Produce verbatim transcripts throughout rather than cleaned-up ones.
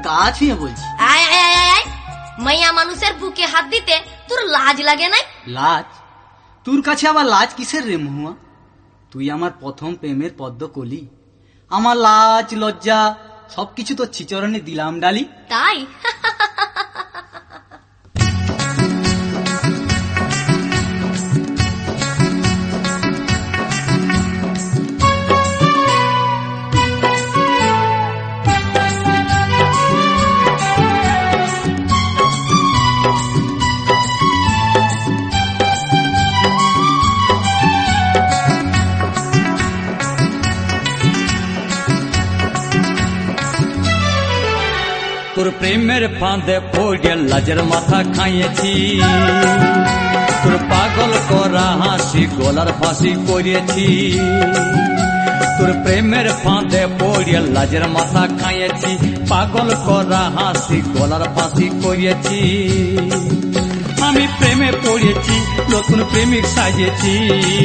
গা ছুঁয়ে বলছি। আয় আয় আয় আয়, মাইয়া মানুষের বুকে হাত দিতে তোর লাজ লাগে নাই? লাজ? তোর কাছে আবার লাজ কিসের রে মহুয়া? তুই আমার প্রথম প্রেমের পদ্ম কলি। আমার লাজ লজ্জা সবকিছু তোর চিচরণে দিলাম ডালি। তাই? তোর প্রেমের ফাঁদে পড়ে লাজের মাথা খাইয়েছি, তোর পাগল করা হাসি গলার ফাঁসি করিয়েছি। তোর প্রেমের ফাঁদে পড়ে লাজের মাথা খাইয়েছি, পাগল করা হাসি গলার ফাঁসি করিয়েছি। আমি প্রেমে পড়েছি, নতুন প্রেমিক সাজিয়েছি।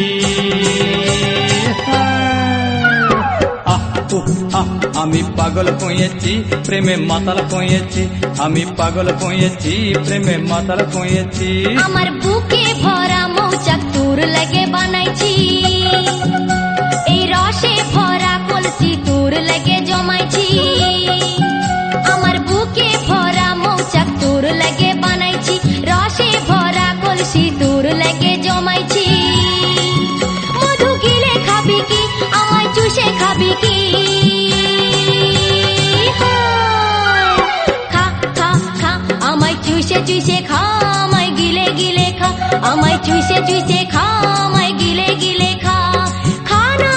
আমি পাগল কইয়েছি, প্রেমে মাতাল কইয়েছি। আমি পাগল কইয়েছি, প্রেমে মাতাল কইয়েছি। আমার বুকে ভরা মৌচাক তোর লাগে বানাইছি, এই রসে ভরা কলসি তোর লাগে জমাইছি। আমার বুকে ভরা মৌচাক তোর লাগে বানাইছি, রসে ভরা কলসি তোর লাগে জমাইছি। মধু গিলে খাবি কি, আমায় চুষে খাবি কি? চুষে চুষে খা, আমায় গিলে গিলে খা। আমায় চুষে চুষে খা, আমায় গিলে গিলে খা। খা না।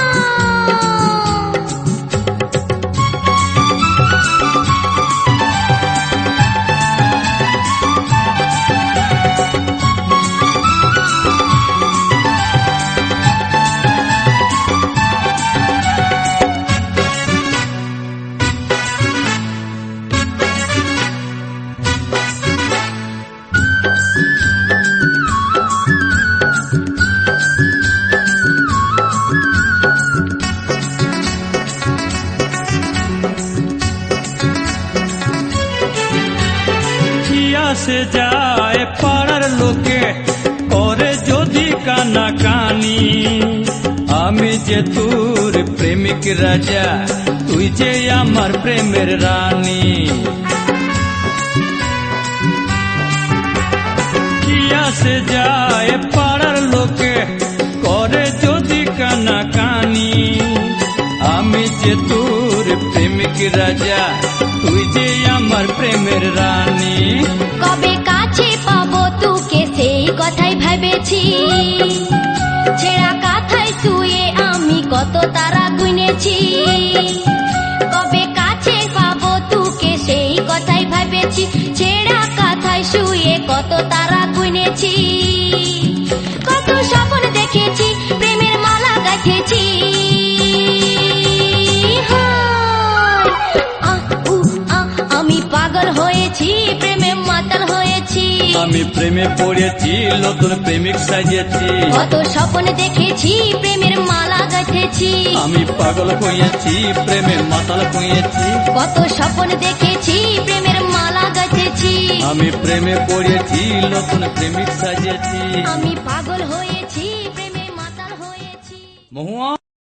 সে যায় পাড়ার লোকে করে যদি কানা কানি, আমি যে তোর প্রেমিক রাজা, তুই যে আমার প্রেমের রানী। কিয়া সে যায় পাড়ার লোকে করে যদি কানা কানি, আমি যে তোর প্রেমিক রাজা, তুই যে আমার প্রেমের রানী। কবে কাছে পাবো তোকে সেই কথাই ভেবেছি, ছেঁড়া কাঁথায় শুয়ে আমি কত তারা গুনেছি। কবে কাছে পাবো তোকে সেই কথাই ভেবেছি, ছেঁড়া কাঁথায় শুয়ে কত তারা গুনেছি। কত স্বপ্ন দেখেছি, প্রেমের মালা গাঁথেছি। আমি পাগল হয়েছি, প্রেমে মাতাল হয়েছি। আমি প্রেমে পড়েছি, নতুন প্রেমিক সাজিয়েছি। কত স্বপ্ন দেখেছি, প্রেমের মালা গাঁথেছি। আমি পাগল হয়েছি, প্রেমে মাতাল হয়েছি। কত স্বপ্ন দেখেছি, প্রেমের মালা গাঁথেছি। আমি প্রেমে পড়েছি, নতুন প্রেমিক সাজিয়েছি। আমি পাগল হয়েছি, প্রেমে মাতাল হয়েছি। মহুয়া।